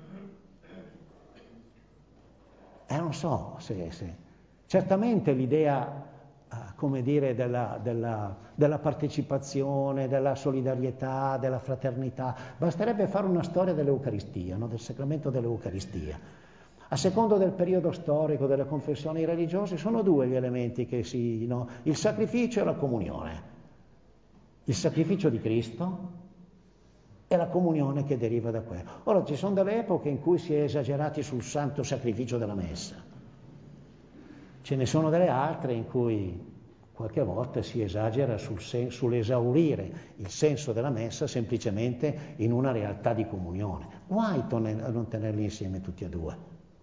Eh, non so se, se. Certamente l'idea, eh, come dire, della, della, della partecipazione, della solidarietà, della fraternità, basterebbe fare una storia dell'Eucaristia, no? Del sacramento dell'Eucaristia. A secondo del periodo storico delle confessioni religiose sono due gli elementi che si, no? Il sacrificio e la comunione. Il sacrificio di Cristo e la comunione che deriva da quello. Ora, ci sono delle epoche in cui si è esagerati sul santo sacrificio della messa. Ce ne sono delle altre in cui qualche volta si esagera sul sen- sull'esaurire il senso della messa semplicemente in una realtà di comunione. Guai a non tenerli insieme tutti e due.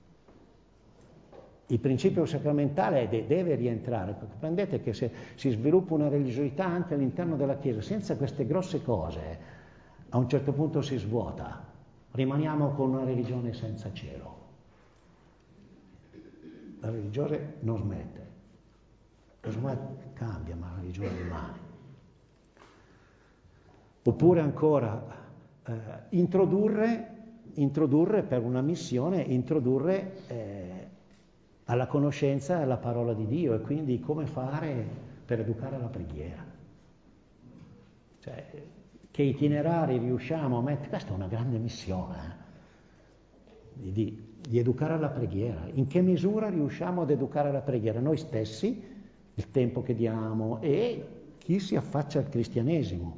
Il principio sacramentale deve rientrare. Comprendete che se si sviluppa una religiosità anche all'interno della Chiesa senza queste grosse cose, a un certo punto si svuota, rimaniamo con una religione senza cielo. La religione non smette, non cambia, ma la religione rimane. Oppure ancora, eh, introdurre, introdurre per una missione, introdurre eh, alla conoscenza e alla parola di Dio, e quindi come fare per educare alla preghiera. Cioè, che itinerari riusciamo a mettere, questa è una grande missione, eh? di, di educare alla preghiera. In che misura riusciamo ad educare alla preghiera? Noi stessi, il tempo che diamo, e chi si affaccia al cristianesimo.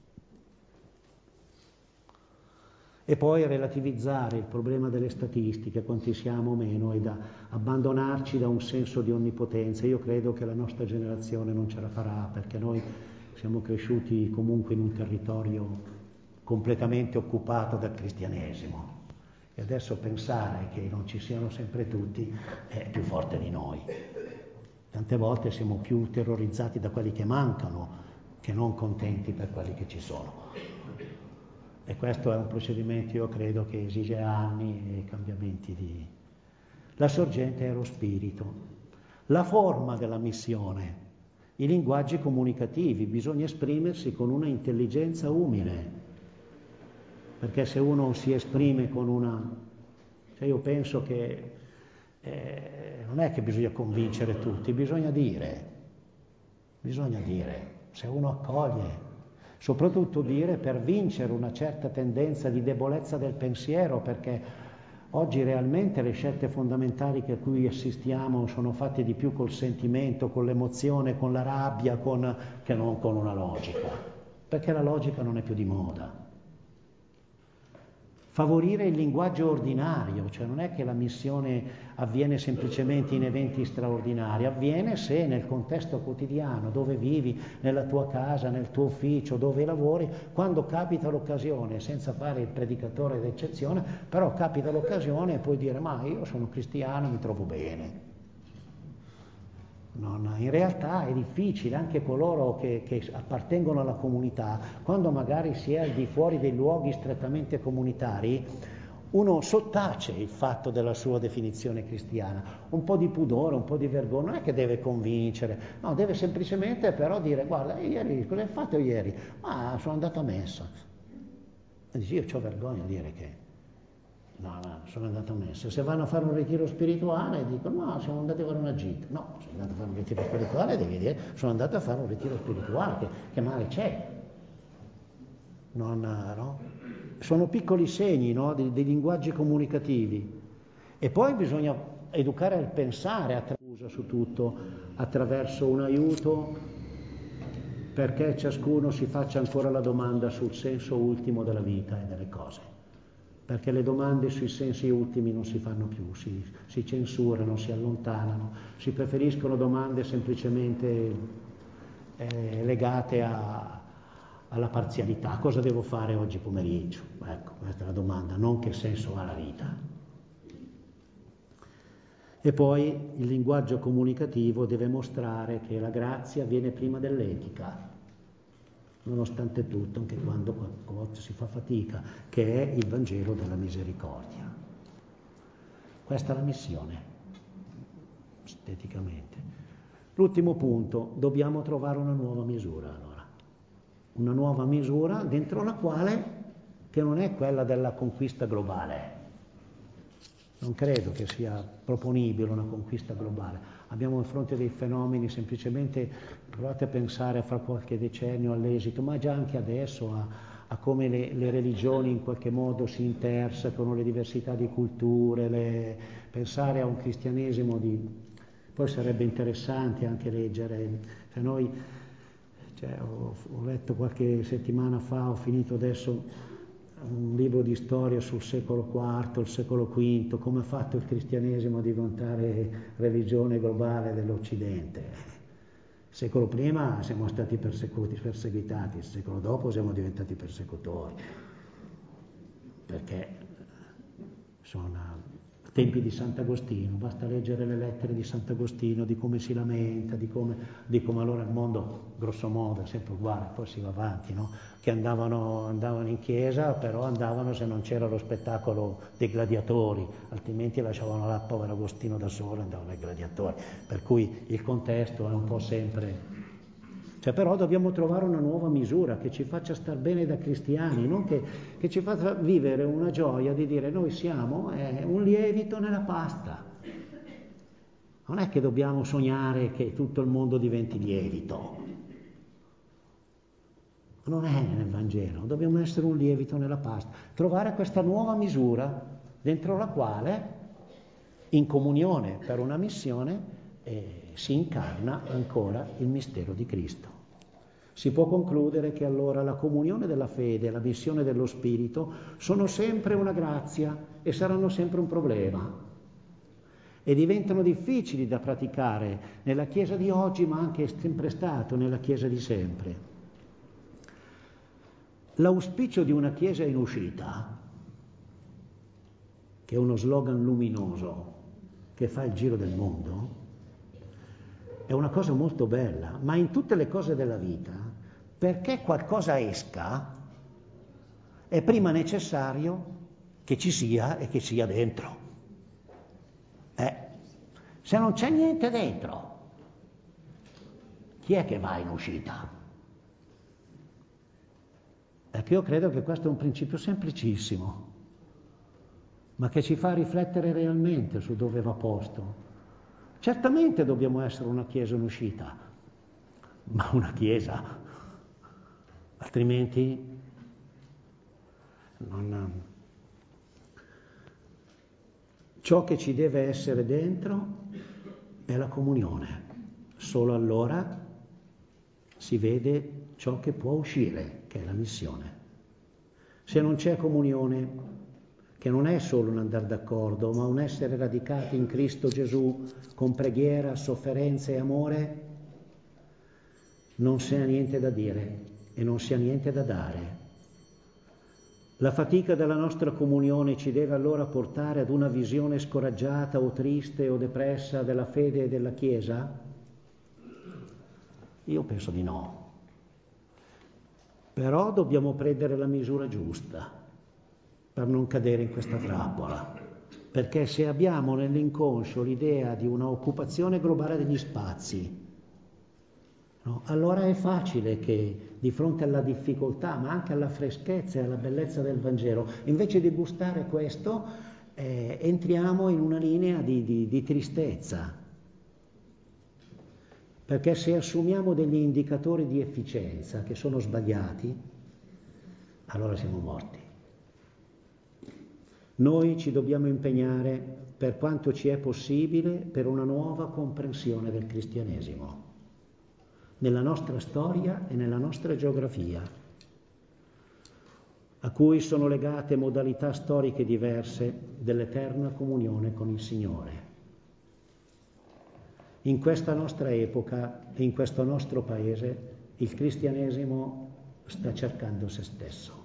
E poi relativizzare il problema delle statistiche, quanti siamo o meno, e da abbandonarci da un senso di onnipotenza. Io credo che la nostra generazione non ce la farà, perché noi siamo cresciuti comunque in un territorio completamente occupato dal cristianesimo, e adesso pensare che non ci siano sempre tutti è più forte di noi. Tante volte siamo più terrorizzati da quelli che mancano che non contenti per quelli che ci sono. E questo è un procedimento, io credo, che esige anni e cambiamenti di... La sorgente è lo spirito. La forma della missione, i linguaggi comunicativi, bisogna esprimersi con una intelligenza umile, perché se uno si esprime con una... Cioè io penso che eh, non è che bisogna convincere tutti, bisogna dire, bisogna dire, se uno accoglie, soprattutto dire per vincere una certa tendenza di debolezza del pensiero, perché oggi realmente le scelte fondamentali a cui assistiamo sono fatte di più col sentimento, con l'emozione, con la rabbia, con, che non con una logica, perché la logica non è più di moda. Favorire il linguaggio ordinario, cioè non è che la missione avviene semplicemente in eventi straordinari, avviene se nel contesto quotidiano, dove vivi, nella tua casa, nel tuo ufficio, dove lavori, quando capita l'occasione, senza fare il predicatore d'eccezione, però capita l'occasione e puoi dire: ma io sono cristiano, mi trovo bene. Non, in realtà è difficile, anche coloro che, che appartengono alla comunità, quando magari si è al di fuori dei luoghi strettamente comunitari, uno sottace il fatto della sua definizione cristiana, un po' di pudore, un po' di vergogna, non è che deve convincere, no, deve semplicemente però dire: guarda, ieri, cosa hai fatto ieri? Ah, sono andato a messa. E dici: io ho vergogna a dire che no, no, sono andato a messa. Se vanno a fare un ritiro spirituale dicono: no, siamo andati a fare una gita. No, sono andato a fare un ritiro spirituale, devi dire: sono andato a fare un ritiro spirituale, che, che male c'è? Non, no? Sono piccoli segni, no, dei, dei linguaggi comunicativi. E poi bisogna educare al pensare, attraverso su tutto, attraverso un aiuto, perché ciascuno si faccia ancora la domanda sul senso ultimo della vita e delle cose. Perché le domande sui sensi ultimi non si fanno più, si, si censurano, si allontanano, si preferiscono domande semplicemente eh, legate a, alla parzialità. Cosa devo fare oggi pomeriggio? Ecco, questa è la domanda, non che senso ha la vita. E poi il linguaggio comunicativo deve mostrare che la grazia viene prima dell'etica, nonostante tutto, anche quando si fa fatica, che è il Vangelo della misericordia. Questa è la missione, esteticamente. L'ultimo punto: dobbiamo trovare una nuova misura, allora. Una nuova misura dentro la quale, che non è quella della conquista globale. Non credo che sia proponibile una conquista globale. Abbiamo di fronte dei fenomeni, semplicemente provate a pensare a fra qualche decennio all'esito, ma già anche adesso a, a come le, le religioni in qualche modo si intersecano, le diversità di culture, le, pensare a un cristianesimo di... Poi sarebbe interessante anche leggere, cioè noi, cioè, ho, ho letto qualche settimana fa, ho finito adesso un libro di storia sul secolo quarto, il secolo quinto, come ha fatto il cristianesimo a diventare religione globale dell'Occidente. Il secolo prima siamo stati perseguiti, perseguitati, il secolo dopo siamo diventati persecutori, perché sono tempi di Sant'Agostino, basta leggere le lettere di Sant'Agostino, di come si lamenta, di come, di come allora il mondo, grosso modo, è sempre uguale, poi si va avanti, no? Che andavano, andavano in chiesa, però andavano se non c'era lo spettacolo dei gladiatori, altrimenti lasciavano là il povero Agostino da solo e andavano ai gladiatori. Per cui il contesto è un po' sempre... Cioè, però dobbiamo trovare una nuova misura che ci faccia star bene da cristiani, non che, che ci faccia vivere una gioia di dire: noi siamo eh, un lievito nella pasta. Non è che dobbiamo sognare che tutto il mondo diventi lievito. Non è nel Vangelo, dobbiamo essere un lievito nella pasta. Trovare questa nuova misura dentro la quale, in comunione per una missione, eh, si incarna ancora il mistero di Cristo. Si può concludere che allora la comunione della fede e la missione dello Spirito sono sempre una grazia e saranno sempre un problema. E diventano difficili da praticare nella Chiesa di oggi, ma anche è sempre stato nella Chiesa di sempre. L'auspicio di una Chiesa in uscita, che è uno slogan luminoso che fa il giro del mondo, è una cosa molto bella, ma in tutte le cose della vita, perché qualcosa esca, è prima necessario che ci sia e che sia dentro. Eh, se non c'è niente dentro, chi è che va in uscita? Perché io credo che questo è un principio semplicissimo, ma che ci fa riflettere realmente su dove va posto. Certamente dobbiamo essere una Chiesa in uscita, ma una Chiesa, altrimenti non... Ciò che ci deve essere dentro è la comunione. Solo allora si vede ciò che può uscire, che è la missione. Se non c'è comunione, che non è solo un andare d'accordo, ma un essere radicati in Cristo Gesù con preghiera, sofferenza e amore, non si ha niente da dire e non si ha niente da dare. La fatica della nostra comunione ci deve allora portare ad una visione scoraggiata o triste o depressa della fede e della Chiesa? Io penso di no. Però dobbiamo prendere la misura giusta per non cadere in questa trappola, perché se abbiamo nell'inconscio l'idea di una occupazione globale degli spazi, no, allora è facile che di fronte alla difficoltà, ma anche alla freschezza e alla bellezza del Vangelo, invece di gustare questo, eh, entriamo in una linea di, di, di tristezza. Perché se assumiamo degli indicatori di efficienza che sono sbagliati, allora siamo morti. Noi ci dobbiamo impegnare, per quanto ci è possibile, per una nuova comprensione del cristianesimo, nella nostra storia e nella nostra geografia, a cui sono legate modalità storiche diverse dell'eterna comunione con il Signore. In questa nostra epoca e in questo nostro paese il cristianesimo sta cercando se stesso.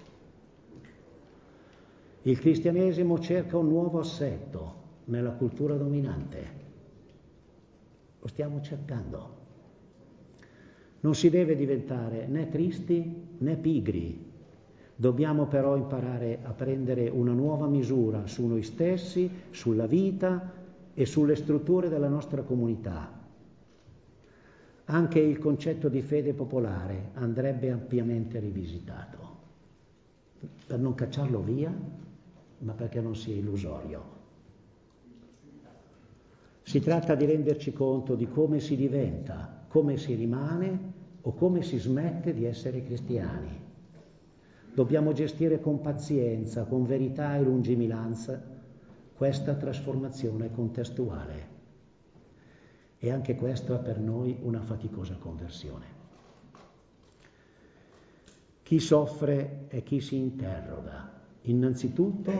Il cristianesimo cerca un nuovo assetto nella cultura dominante. Lo stiamo cercando. Non si deve diventare né tristi né pigri. Dobbiamo però imparare a prendere una nuova misura su noi stessi, sulla vita e sulle strutture della nostra comunità. Anche il concetto di fede popolare andrebbe ampiamente rivisitato, per non cacciarlo via, ma perché non sia illusorio. Si tratta di renderci conto di come si diventa, come si rimane o come si smette di essere cristiani. Dobbiamo gestire con pazienza, con verità e lungimiranza questa trasformazione contestuale. E anche questo è per noi una faticosa conversione. Chi soffre è chi si interroga, innanzitutto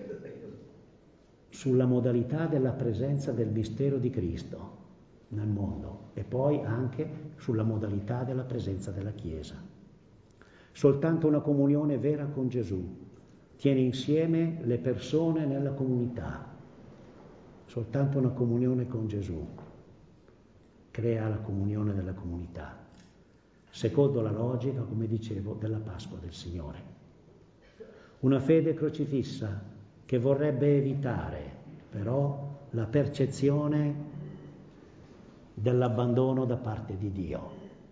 sulla modalità della presenza del mistero di Cristo nel mondo e poi anche sulla modalità della presenza della Chiesa. Soltanto una comunione vera con Gesù tiene insieme le persone nella comunità. Soltanto una comunione con Gesù crea la comunione della comunità, secondo la logica, come dicevo, della Pasqua del Signore. Una fede crocifissa che vorrebbe evitare, però, la percezione dell'abbandono da parte di Dio.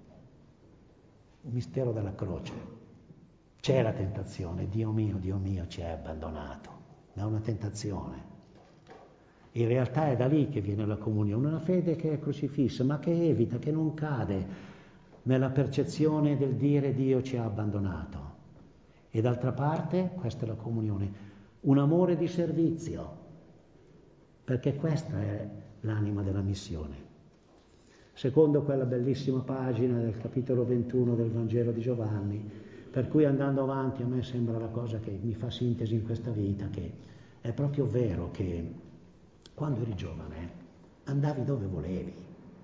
Il mistero della croce. C'è la tentazione, Dio mio, Dio mio, ci hai abbandonato. È una tentazione. In realtà è da lì che viene la comunione, una fede che è crocifissa, ma che evita, che non cade nella percezione del dire Dio ci ha abbandonato. E d'altra parte, questa è la comunione, un amore di servizio, perché questa è l'anima della missione. Secondo quella bellissima pagina del capitolo ventuno del Vangelo di Giovanni, per cui andando avanti a me sembra la cosa che mi fa sintesi in questa vita, che è proprio vero che quando eri giovane andavi dove volevi,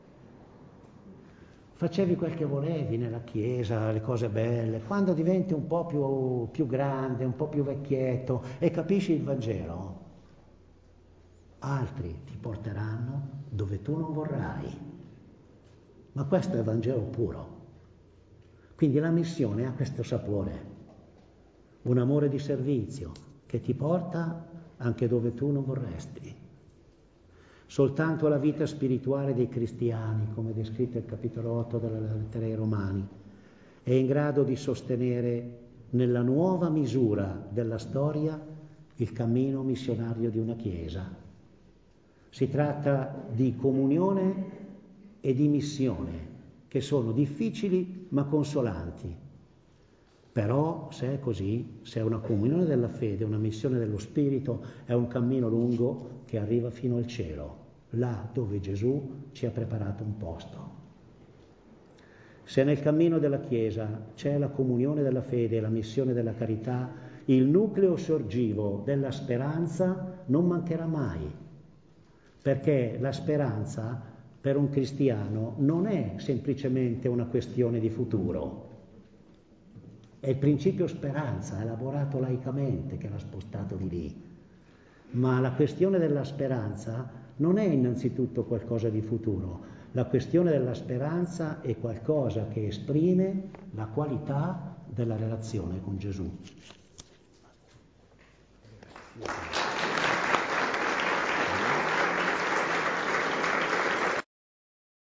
facevi quel che volevi nella chiesa, le cose belle. Quando diventi un po' più, più grande, un po' più vecchietto e capisci il Vangelo, altri ti porteranno dove tu non vorrai. Ma questo è il Vangelo puro. Quindi la missione ha questo sapore, un amore di servizio che ti porta anche dove tu non vorresti. Soltanto la vita spirituale dei cristiani, come descritto nel capitolo otto della lettera ai Romani, è in grado di sostenere nella nuova misura della storia il cammino missionario di una Chiesa. Si tratta di comunione e di missione, che sono difficili ma consolanti. Però se è così, se è una comunione della fede, una missione dello Spirito, è un cammino lungo che arriva fino al cielo, là dove Gesù ci ha preparato un posto. Se nel cammino della Chiesa c'è la comunione della fede e la missione della carità, il nucleo sorgivo della speranza non mancherà mai, perché la speranza per un cristiano non è semplicemente una questione di futuro. È il principio speranza, elaborato laicamente, che l'ha spostato di lì. Ma la questione della speranza non è innanzitutto qualcosa di futuro. La questione della speranza è qualcosa che esprime la qualità della relazione con Gesù.